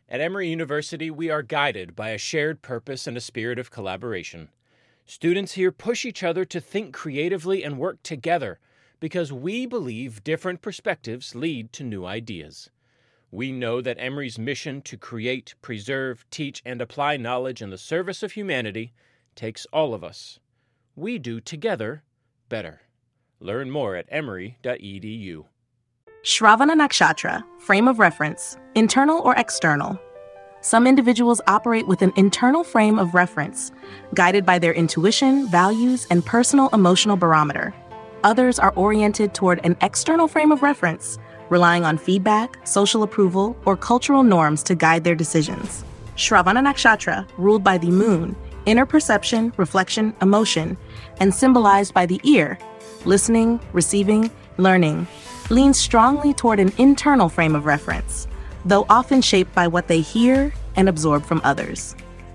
At Emory University, we are guided by a shared purpose and a spirit of collaboration. Students here push each other to think creatively and work together because we believe different perspectives lead to new ideas. We know that Emory's mission to create, preserve, teach, and apply knowledge in the service of humanity takes all of us. We do together better. Learn more at emory.edu. Shravana Nakshatra, frame of reference, internal or external. Some individuals operate with an internal frame of reference, guided by their intuition, values, and personal emotional barometer. Others are oriented toward an external frame of reference, relying on feedback, social approval, or cultural norms to guide their decisions. Shravana Nakshatra, ruled by the moon, inner perception, reflection, emotion, and symbolized by the ear, listening, receiving, learning, leans strongly toward an internal frame of reference, though often shaped by what they hear and absorb from others.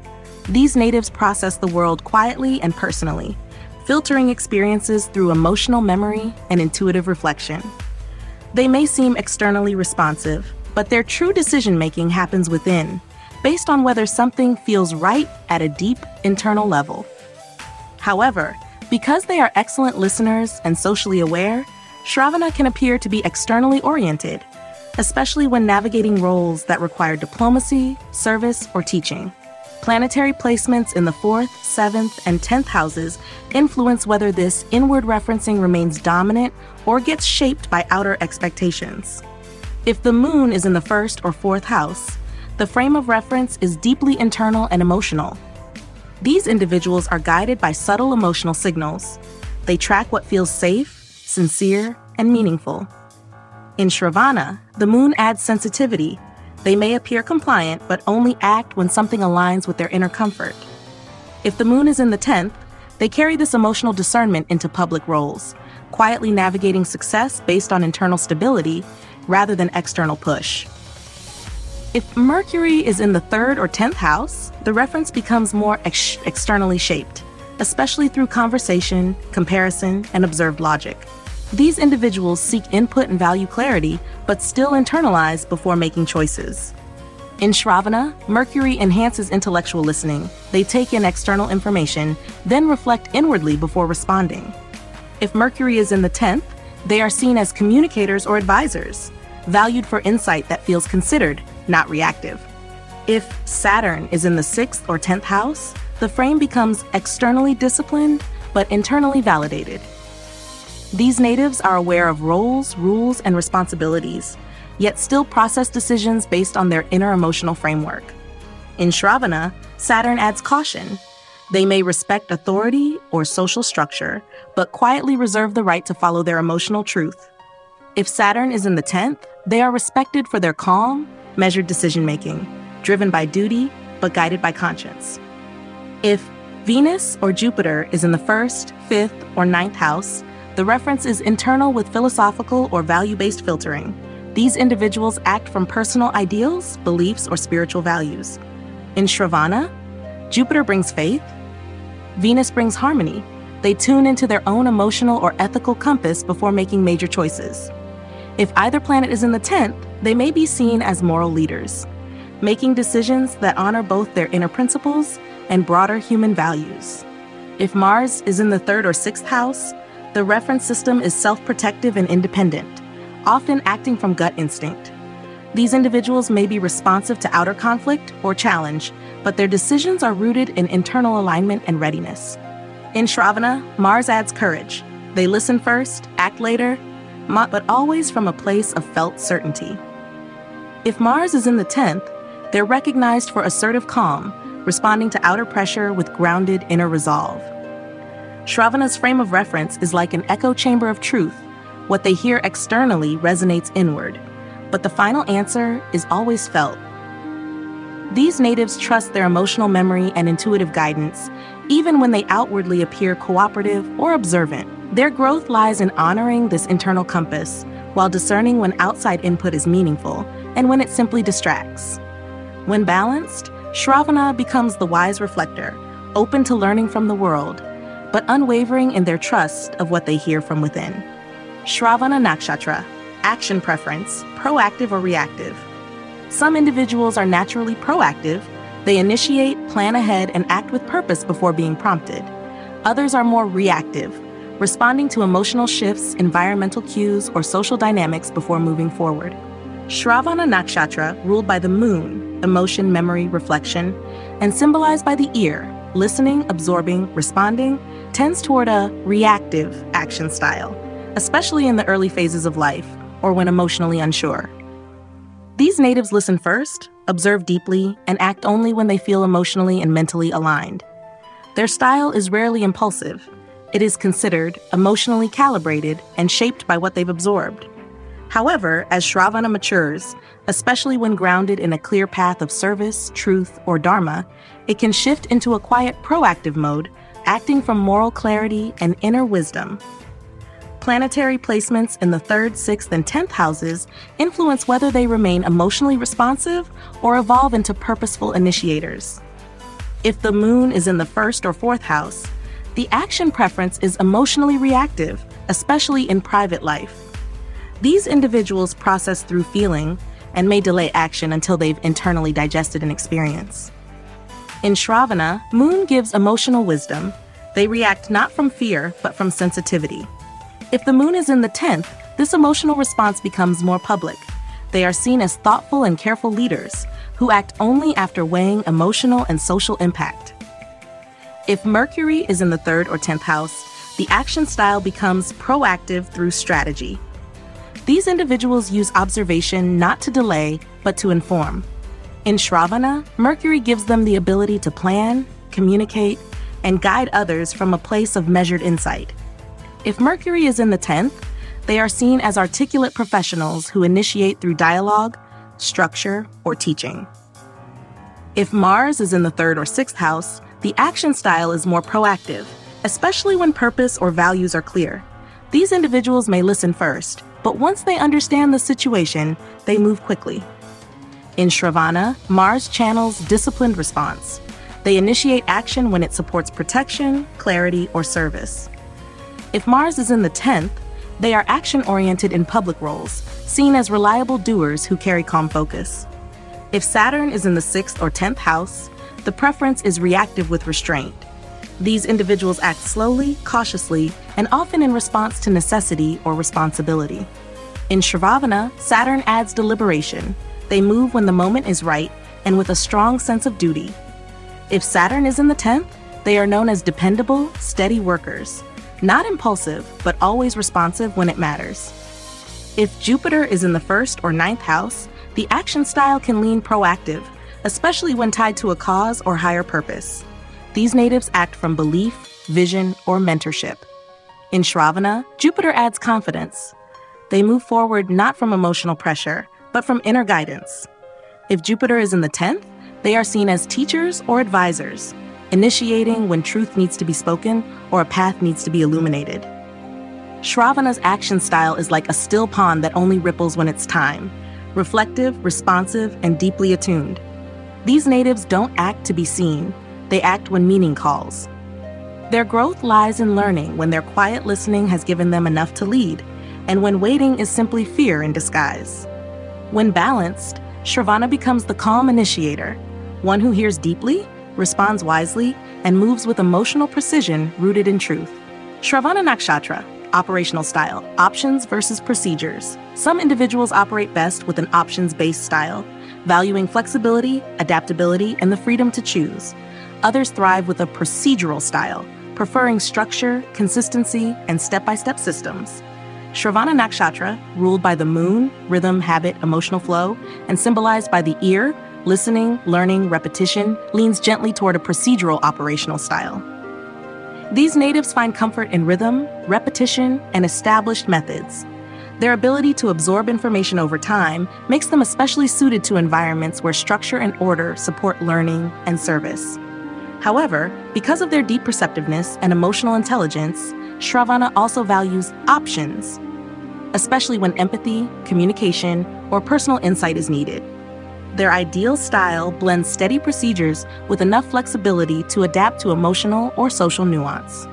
These natives process the world quietly and personally, filtering experiences through emotional memory and intuitive reflection. They may seem externally responsive, but their true decision-making happens within, based on whether something feels right at a deep internal level. However, because they are excellent listeners and socially aware, Shravana can appear to be externally oriented, especially when navigating roles that require diplomacy, service, or teaching. Planetary placements in the 4th, 7th, and 10th houses influence whether this inward referencing remains dominant or gets shaped by outer expectations. If the moon is in the 1st or 4th house, the frame of reference is deeply internal and emotional. These individuals are guided by subtle emotional signals. They track what feels safe, sincere, and meaningful. In Shravana, the moon adds sensitivity. They may appear compliant, but only act when something aligns with their inner comfort. If the moon is in the 10th, they carry this emotional discernment into public roles, quietly navigating success based on internal stability rather than external push. If Mercury is in the 3rd or 10th house, the reference becomes more externally shaped, especially through conversation, comparison, and observed logic. These individuals seek input and value clarity, but still internalize before making choices. In Shravana, Mercury enhances intellectual listening. They take in external information, then reflect inwardly before responding. If Mercury is in the 10th, they are seen as communicators or advisors, valued for insight that feels considered, not reactive. If Saturn is in the 6th or 10th house, the frame becomes externally disciplined, but internally validated. These natives are aware of roles, rules, and responsibilities, yet still process decisions based on their inner emotional framework. In Shravana, Saturn adds caution. They may respect authority or social structure, but quietly reserve the right to follow their emotional truth. If Saturn is in the 10th, they are respected for their calm, measured decision-making, driven by duty, but guided by conscience. If Venus or Jupiter is in the 1st, 5th, or 9th house, the reference is internal with philosophical or value-based filtering. These individuals act from personal ideals, beliefs, or spiritual values. In Shravana, Jupiter brings faith. Venus brings harmony. They tune into their own emotional or ethical compass before making major choices. If either planet is in the 10th, they may be seen as moral leaders, making decisions that honor both their inner principles and broader human values. If Mars is in the 3rd or 6th house, the reference system is self-protective and independent, often acting from gut instinct. These individuals may be responsive to outer conflict or challenge, but their decisions are rooted in internal alignment and readiness. In Shravana, Mars adds courage. They listen first, act later, but always from a place of felt certainty. If Mars is in the 10th, they're recognized for assertive calm, responding to outer pressure with grounded inner resolve. Shravana's frame of reference is like an echo chamber of truth. What they hear externally resonates inward, but the final answer is always felt. These natives trust their emotional memory and intuitive guidance, even when they outwardly appear cooperative or observant. Their growth lies in honoring this internal compass, while discerning when outside input is meaningful and when it simply distracts. When balanced, Shravana becomes the wise reflector, open to learning from the world, but unwavering in their trust of what they hear from within. Shravana Nakshatra, action preference, proactive or reactive. Some individuals are naturally proactive. They initiate, plan ahead, and act with purpose before being prompted. Others are more reactive, responding to emotional shifts, environmental cues, or social dynamics before moving forward. Shravana Nakshatra, ruled by the moon, emotion, memory, reflection, and symbolized by the ear, listening, absorbing, responding, tends toward a reactive action style, especially in the early phases of life or when emotionally unsure. These natives listen first, observe deeply, and act only when they feel emotionally and mentally aligned. Their style is rarely impulsive. It is considered emotionally calibrated and shaped by what they've absorbed. However, as Shravana matures, especially when grounded in a clear path of service, truth, or dharma, it can shift into a quiet, proactive mode, acting from moral clarity and inner wisdom. Planetary placements in the 3rd, 6th, and 10th houses influence whether they remain emotionally responsive or evolve into purposeful initiators. If the moon is in the 1st or 4th house, the action preference is emotionally reactive, especially in private life. These individuals process through feeling and may delay action until they've internally digested an experience. In Shravana, moon gives emotional wisdom. They react not from fear, but from sensitivity. If the moon is in the 10th, this emotional response becomes more public. They are seen as thoughtful and careful leaders who act only after weighing emotional and social impact. If Mercury is in the 3rd or 10th house, the action style becomes proactive through strategy. These individuals use observation not to delay, but to inform. In Shravana, Mercury gives them the ability to plan, communicate, and guide others from a place of measured insight. If Mercury is in the 10th, they are seen as articulate professionals who initiate through dialogue, structure, or teaching. If Mars is in the 3rd or 6th house, the action style is more proactive, especially when purpose or values are clear. These individuals may listen first, but once they understand the situation, they move quickly. In Shravana, Mars channels disciplined response. They initiate action when it supports protection, clarity, or service. If Mars is in the 10th, they are action-oriented in public roles, seen as reliable doers who carry calm focus. If Saturn is in the 6th or 10th house, the preference is reactive with restraint. These individuals act slowly, cautiously, and often in response to necessity or responsibility. In Shravana, Saturn adds deliberation. They move when the moment is right and with a strong sense of duty. If Saturn is in the 10th, they are known as dependable, steady workers, not impulsive, but always responsive when it matters. If Jupiter is in the 1st or 9th house, the action style can lean proactive, especially when tied to a cause or higher purpose. These natives act from belief, vision, or mentorship. In Shravana, Jupiter adds confidence. They move forward not from emotional pressure, but from inner guidance. If Jupiter is in the 10th, they are seen as teachers or advisors, initiating when truth needs to be spoken or a path needs to be illuminated. Shravana's action style is like a still pond that only ripples when it's time, reflective, responsive, and deeply attuned. These natives don't act to be seen. They act when meaning calls. Their growth lies in learning when their quiet listening has given them enough to lead, and when waiting is simply fear in disguise. When balanced, Shravana becomes the calm initiator, one who hears deeply, responds wisely, and moves with emotional precision rooted in truth. Shravana Nakshatra, operational style, options versus procedures. Some individuals operate best with an options-based style, valuing flexibility, adaptability, and the freedom to choose. Others thrive with a procedural style, preferring structure, consistency, and step-by-step systems. Shravana Nakshatra, ruled by the moon, rhythm, habit, emotional flow, and symbolized by the ear, listening, learning, repetition, leans gently toward a procedural operational style. These natives find comfort in rhythm, repetition, and established methods. Their ability to absorb information over time makes them especially suited to environments where structure and order support learning and service. However, because of their deep perceptiveness and emotional intelligence, Shravana also values options, especially when empathy, communication, or personal insight is needed. Their ideal style blends steady procedures with enough flexibility to adapt to emotional or social nuance.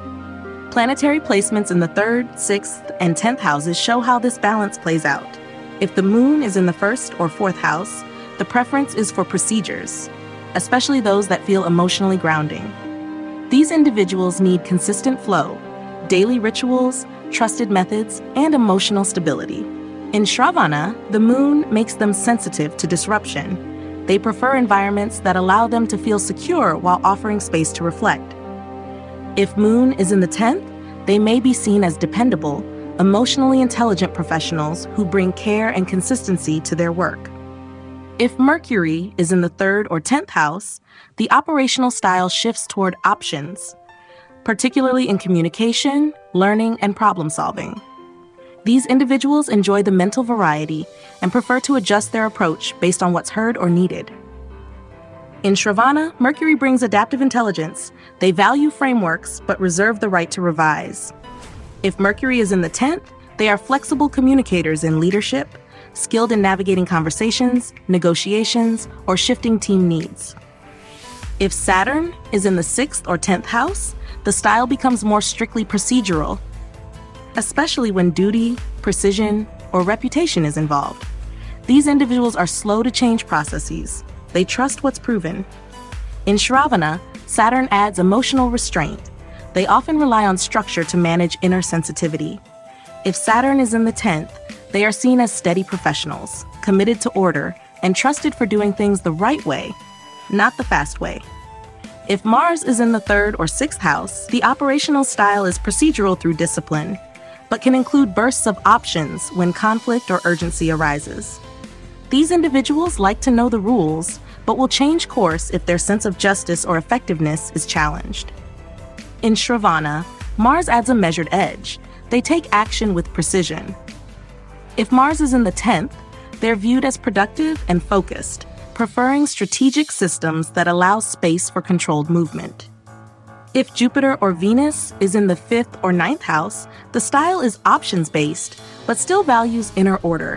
Planetary placements in the 3rd, 6th, and 10th houses show how this balance plays out. If the moon is in the first or fourth house, the preference is for procedures, especially those that feel emotionally grounding. These individuals need consistent flow, daily rituals, trusted methods, and emotional stability. In Shravana, the moon makes them sensitive to disruption. They prefer environments that allow them to feel secure while offering space to reflect. If moon is in the 10th, they may be seen as dependable, emotionally intelligent professionals who bring care and consistency to their work. If Mercury is in the 3rd or 10th house, the operational style shifts toward options, particularly in communication, learning, and problem solving. These individuals enjoy the mental variety and prefer to adjust their approach based on what's heard or needed. In Shravana, Mercury brings adaptive intelligence. They value frameworks but reserve the right to revise. If Mercury is in the 10th, they are flexible communicators in leadership, skilled in navigating conversations, negotiations, or shifting team needs. If Saturn is in the 6th or 10th house, the style becomes more strictly procedural, especially when duty, precision, or reputation is involved. These individuals are slow to change processes. They trust what's proven. In Shravana, Saturn adds emotional restraint. They often rely on structure to manage inner sensitivity. If Saturn is in the 10th, they are seen as steady professionals, committed to order, and trusted for doing things the right way, not the fast way. If Mars is in the 3rd or 6th house, the operational style is procedural through discipline, but can include bursts of options when conflict or urgency arises. These individuals like to know the rules, but will change course if their sense of justice or effectiveness is challenged. In Shravana, Mars adds a measured edge. They take action with precision. If Mars is in the 10th, they're viewed as productive and focused, preferring strategic systems that allow space for controlled movement. If Jupiter or Venus is in the 5th or 9th house, the style is options-based, but still values inner order.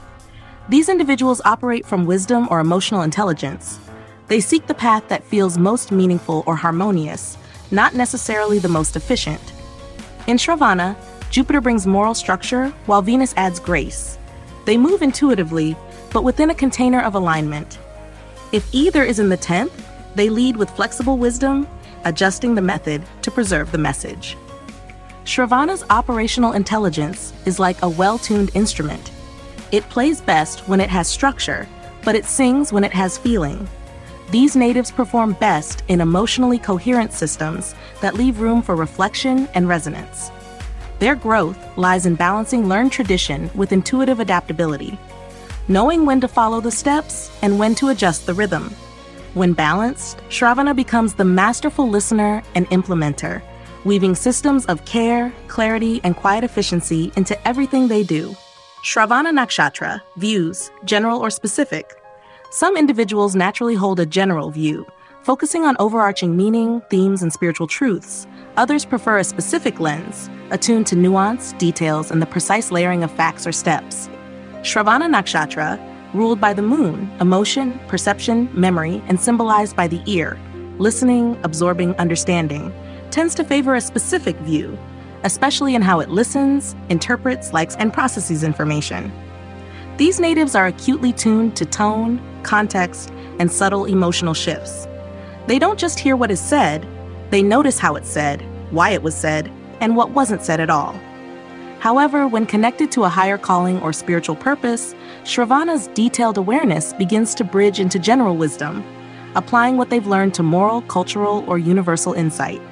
These individuals operate from wisdom or emotional intelligence. They seek the path that feels most meaningful or harmonious, not necessarily the most efficient. In Shravana, Jupiter brings moral structure, while Venus adds grace. They move intuitively, but within a container of alignment. If either is in the 10th, they lead with flexible wisdom, adjusting the method to preserve the message. Shravana's operational intelligence is like a well-tuned instrument. It plays best when it has structure, but it sings when it has feeling. These natives perform best in emotionally coherent systems that leave room for reflection and resonance. Their growth lies in balancing learned tradition with intuitive adaptability, knowing when to follow the steps and when to adjust the rhythm. When balanced, Shravana becomes the masterful listener and implementer, weaving systems of care, clarity, and quiet efficiency into everything they do. Shravana Nakshatra views, general or specific. Some individuals naturally hold a general view, focusing on overarching meaning, themes, and spiritual truths. Others prefer a specific lens, attuned to nuance, details, and the precise layering of facts or steps. Shravana Nakshatra, ruled by the moon, emotion, perception, memory, and symbolized by the ear, listening, absorbing, understanding, tends to favor a specific view, especially in how it listens, interprets, likes, and processes information. These natives are acutely tuned to tone, context, and subtle emotional shifts. They don't just hear what is said, they notice how it's said, why it was said, and what wasn't said at all. However, when connected to a higher calling or spiritual purpose, Shravana's detailed awareness begins to bridge into general wisdom, applying what they've learned to moral, cultural, or universal insight.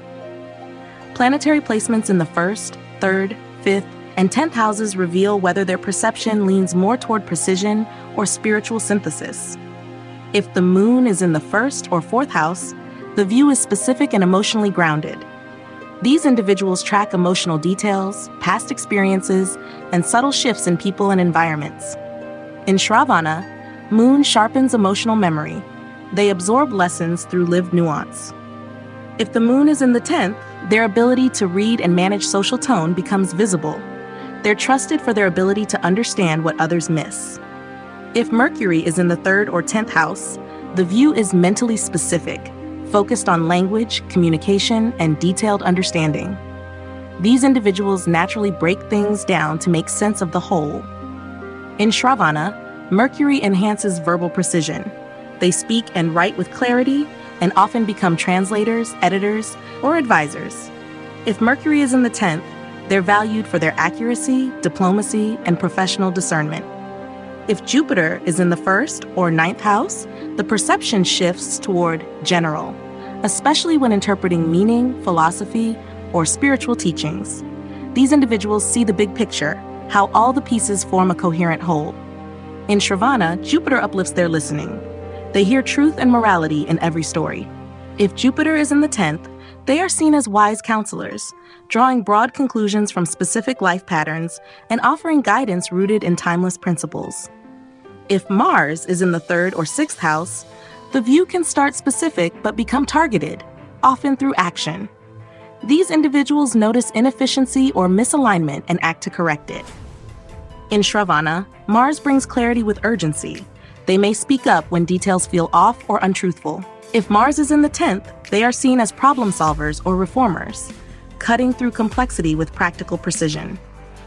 Planetary placements in the 1st, 3rd, 5th, and 10th houses reveal whether their perception leans more toward precision or spiritual synthesis. If the moon is in the 1st or 4th house, the view is specific and emotionally grounded. These individuals track emotional details, past experiences, and subtle shifts in people and environments. In Shravana, moon sharpens emotional memory. They absorb lessons through lived nuance. If the moon is in the 10th, their ability to read and manage social tone becomes visible. They're trusted for their ability to understand what others miss. If Mercury is in the 3rd or 10th house, the view is mentally specific, focused on language, communication, and detailed understanding. These individuals naturally break things down to make sense of the whole. In Shravana, Mercury enhances verbal precision. They speak and write with clarity and often become translators, editors, or advisors. If Mercury is in the 10th, they're valued for their accuracy, diplomacy, and professional discernment. If Jupiter is in the 1st or 9th house, the perception shifts toward general, especially when interpreting meaning, philosophy, or spiritual teachings. These individuals see the big picture, how all the pieces form a coherent whole. In Shravana, Jupiter uplifts their listening. They hear truth and morality in every story. If Jupiter is in the 10th, they are seen as wise counselors, drawing broad conclusions from specific life patterns and offering guidance rooted in timeless principles. If Mars is in the 3rd or 6th house, the view can start specific but become targeted, often through action. These individuals notice inefficiency or misalignment and act to correct it. In Shravana, Mars brings clarity with urgency. They may speak up when details feel off or untruthful. If Mars is in the 10th, they are seen as problem solvers or reformers, cutting through complexity with practical precision.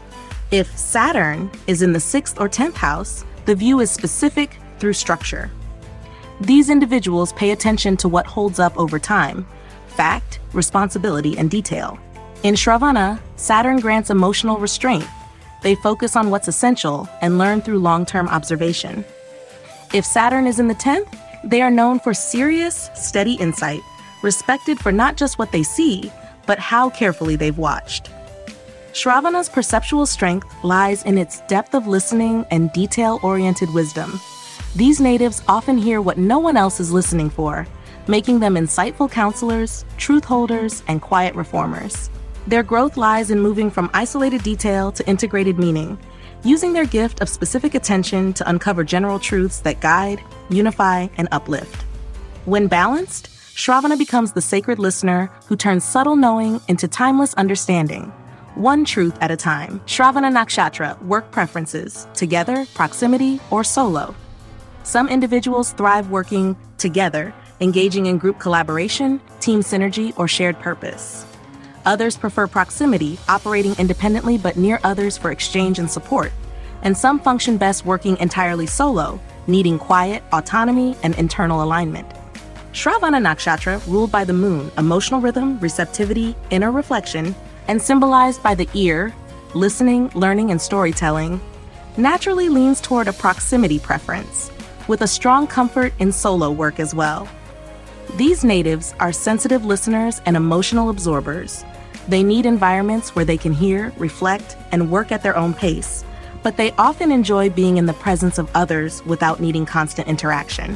If Saturn is in the 6th or 10th house, the view is specific through structure. These individuals pay attention to what holds up over time: fact, responsibility, and detail. In Shravana, Saturn grants emotional restraint. They focus on what's essential and learn through long-term observation. If Saturn is in the 10th, they are known for serious, steady insight, respected for not just what they see, but how carefully they've watched. Shravana's perceptual strength lies in its depth of listening and detail-oriented wisdom. These natives often hear what no one else is listening for, making them insightful counselors, truth holders, and quiet reformers. Their growth lies in moving from isolated detail to integrated meaning, using their gift of specific attention to uncover general truths that guide, unify, and uplift. When balanced, Shravana becomes the sacred listener who turns subtle knowing into timeless understanding, one truth at a time. Shravana Nakshatra work preferences: together, proximity, or solo. Some individuals thrive working together, engaging in group collaboration, team synergy, or shared purpose. Others prefer proximity, operating independently but near others for exchange and support. And some function best working entirely solo, needing quiet, autonomy, and internal alignment. Shravana Nakshatra, ruled by the moon, emotional rhythm, receptivity, inner reflection, and symbolized by the ear, listening, learning, and storytelling, naturally leans toward a proximity preference, with a strong comfort in solo work as well. These natives are sensitive listeners and emotional absorbers. They need environments where they can hear, reflect, and work at their own pace, but they often enjoy being in the presence of others without needing constant interaction.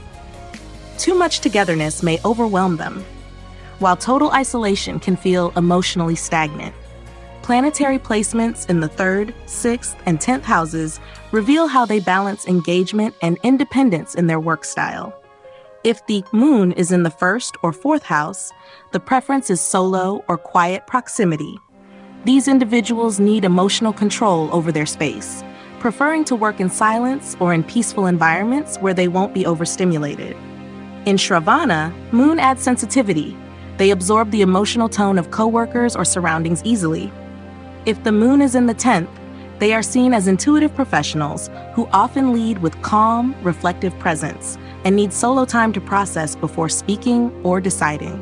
Too much togetherness may overwhelm them, while total isolation can feel emotionally stagnant. Planetary placements in the 3rd, 6th, and 10th houses reveal how they balance engagement and independence in their work style. If the moon is in the 1st or 4th house, the preference is solo or quiet proximity. These individuals need emotional control over their space, preferring to work in silence or in peaceful environments where they won't be overstimulated. In Shravana, moon adds sensitivity. They absorb the emotional tone of coworkers or surroundings easily. If the moon is in the 10th, they are seen as intuitive professionals who often lead with calm, reflective presence and need solo time to process before speaking or deciding.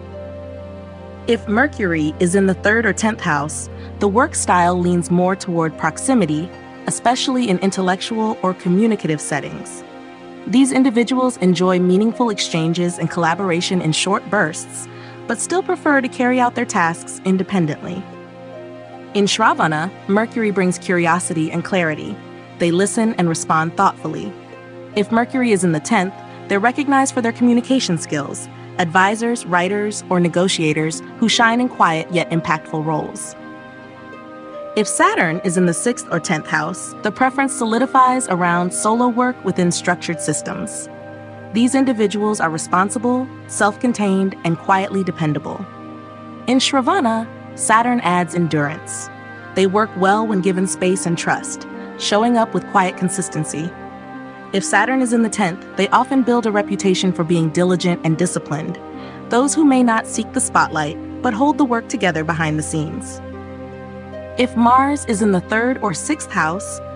If Mercury is in the 3rd or 10th house, the work style leans more toward proximity, especially in intellectual or communicative settings. These individuals enjoy meaningful exchanges and collaboration in short bursts, but still prefer to carry out their tasks independently. In Shravana, Mercury brings curiosity and clarity. They listen and respond thoughtfully. If Mercury is in the 10th, they're recognized for their communication skills, advisors, writers, or negotiators who shine in quiet yet impactful roles. If Saturn is in the 6th or 10th house, the preference solidifies around solo work within structured systems. These individuals are responsible, self-contained, and quietly dependable. In Shravana, Saturn adds endurance. They work well when given space and trust, showing up with quiet consistency. If Saturn is in the 10th, they often build a reputation for being diligent and disciplined, those who may not seek the spotlight, but hold the work together behind the scenes. If Mars is in the 3rd or 6th house,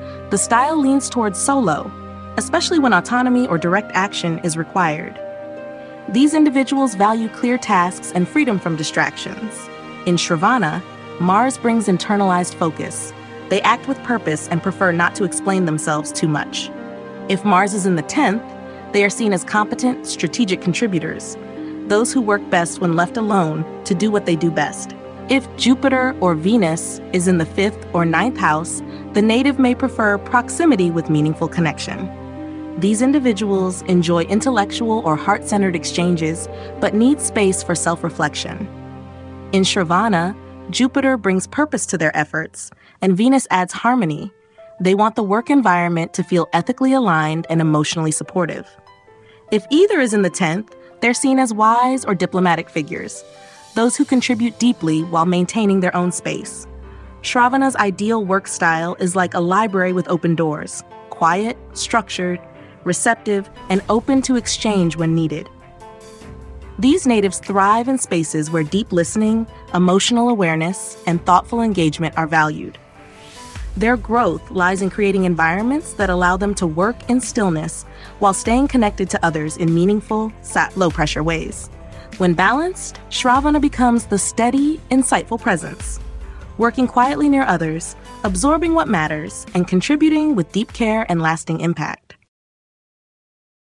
The style leans towards solo, especially when autonomy or direct action is required. These individuals value clear tasks and freedom from distractions. In Shravana, Mars brings internalized focus. They act with purpose and prefer not to explain themselves too much. If Mars is in the 10th, they are seen as competent, strategic contributors, those who work best when left alone to do what they do best. If Jupiter or Venus is in the 5th or 9th house, the native may prefer proximity with meaningful connection. These individuals enjoy intellectual or heart-centered exchanges, but need space for self-reflection. In Shravana, Jupiter brings purpose to their efforts, and Venus adds harmony. They want the work environment to feel ethically aligned and emotionally supportive. If either is in the 10th, they're seen as wise or diplomatic figures, those who contribute deeply while maintaining their own space. Shravana's ideal work style is like a library with open doors, quiet, structured, receptive, and open to exchange when needed. These natives thrive in spaces where deep listening, emotional awareness, and thoughtful engagement are valued. Their growth lies in creating environments that allow them to work in stillness while staying connected to others in meaningful, low-pressure ways. When balanced, Shravana becomes the steady, insightful presence, working quietly near others, absorbing what matters, and contributing with deep care and lasting impact.